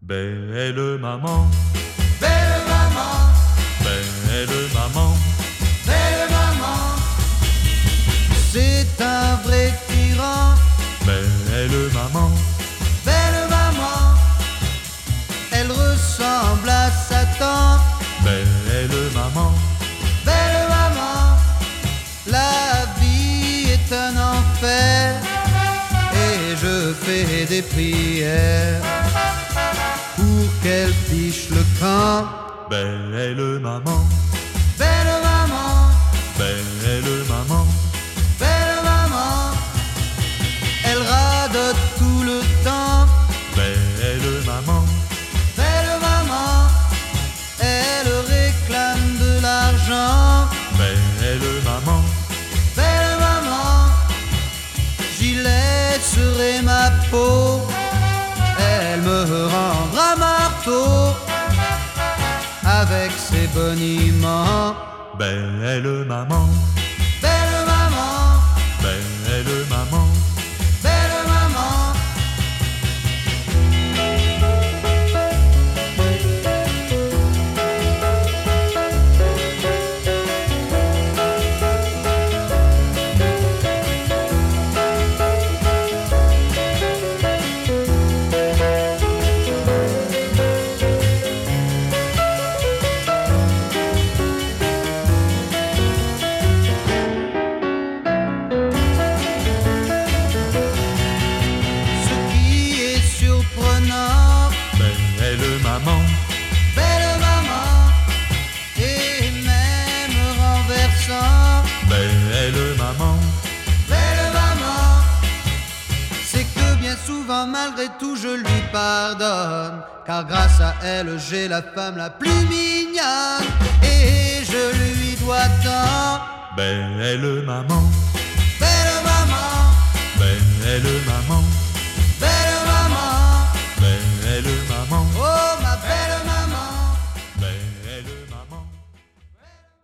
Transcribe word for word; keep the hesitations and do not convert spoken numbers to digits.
Belle maman, Belle maman, belle maman, belle maman, c'est un vrai tyran. belle maman, Belle maman, elle ressemble à Satan. belle maman, Belle maman, la vie est un enfer et je fais des prières pour qu'elle fiche le camp. belle maman, Belle maman, belle maman, belle maman, elle radote tout le temps. belle maman, Belle maman, elle réclame de l'argent. belle maman, Belle maman, Gillette serait ma peau. Elle me rendra marteau avec ses boniments. belle maman, Belle maman, belle maman, belle maman. Ce qui est surprenant, belle maman, belle maman, et même renversant, belle maman, belle maman, c'est que bien souvent malgré tout je lui pardonne, car grâce à elle j'ai la femme la plus mignonne, et je lui dois tant. belle maman,